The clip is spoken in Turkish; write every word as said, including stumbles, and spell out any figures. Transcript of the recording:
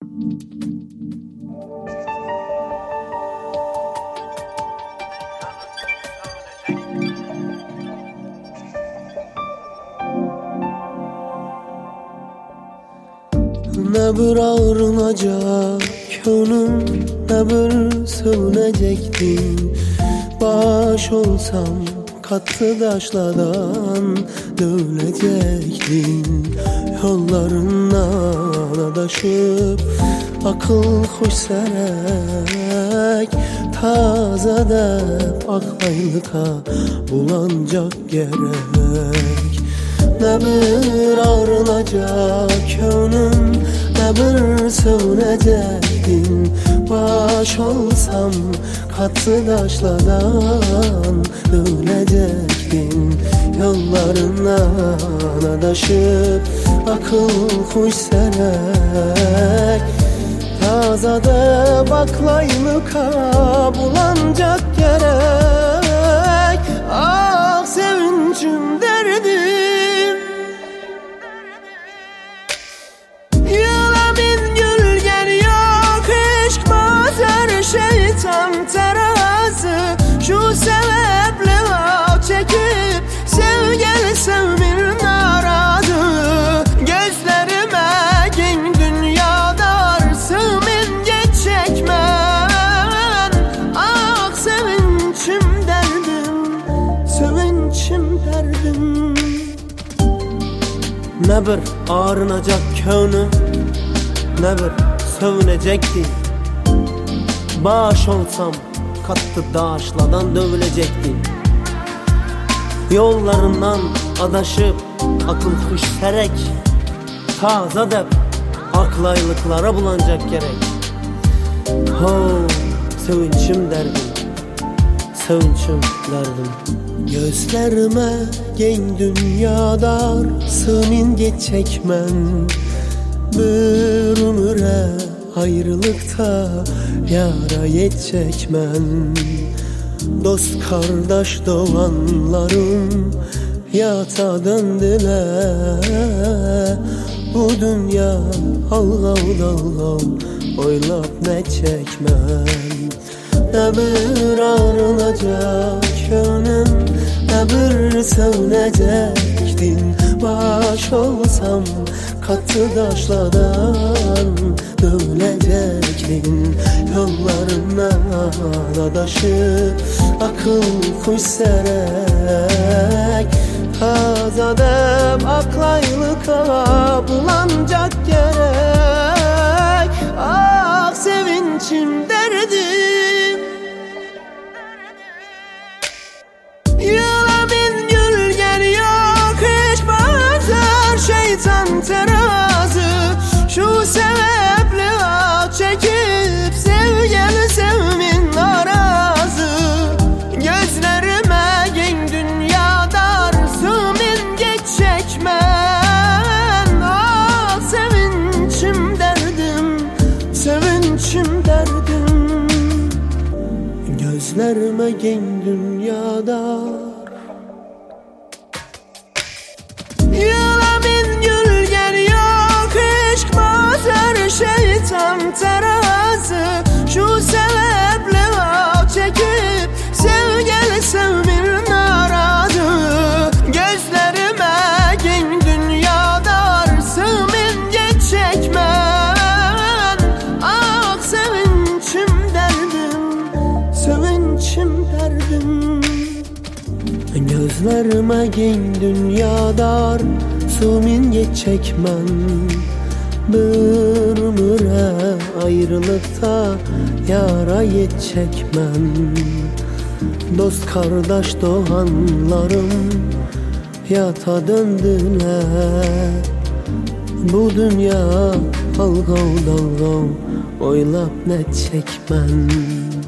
Ne bir ağrınacak könlüm, ne bir sövünecektin. Baş olsam katlı taşlardan dövülecektin. Yollarından adaşıp akıl hoş serek, taze dep aklaylıka bulanacak gerek. Ne bir ağrınacak könlüm, ne bir sövünecektin. Baş olsam katlı taşlardan dövülecektin. Yollarından adaşıp akıl hoş serek, tazada baklaylıka bulanacak gerek. Ah sevincim derdim, yılamin gülgen yok, aşk bazer şeytan terazı. Şu sebeple vav çekip sevgili sevmir narazı. Gözlerime gen dünyadar sığmin geçecek men. Ah sevinçim derdim, sevinçim derdim. Ne bir ağrınacak könlüm, ne bir sövünecekti. Baş olsam katlı daşlardan dövülecekti. Yollarından adaşıp akıl kuş serek, taze dep aklaylıklara bulanacak gerek. Ho sevinçim derdim, sevinçim derdim. Gözlerime gen dünyadar sığmin geçecek men. Bir ömüre ayrılıkta yara yetecek men. Dost kardeş doğanlarım yata döndüler. Bu dünya halgav dalgav oylap ne çekmem. Ne bir ağrınacak könlüm, ne bir sövünecektin. Baş olsam katlı taşlardan dövülecektin. Yollarından adaşıp akıl kuş serek, taze dep aklaylıka bulanacak gerek. Ah sevinçim derdim, yılamin gülgen yok, aşk bazer şeytan terazı. Şu sebeple vav çekip sevgili sevmin narazı. Gözlerime gen dünyadar sığmin geçecek men. Ah sevinçim derdim, sevinçim derdim. Gözlerime gen dünyadar yılamin gülgen yok, aşk bazer şeytan terazı. Şu sebeple vav çekip sevgili sevmir narazı. Gözlerime gen dünyadar sığmin geçecek men. Ah sevinçim derdim, sevinçim derdim. Gözlerime gen dünyadar sığmin geçecek men. Bir ömüre ayrılıkta yara yetecek men. Dost kardeş doğanlarım yata döndüler. Bu dünya halgav dalgav oylap ne çekmen.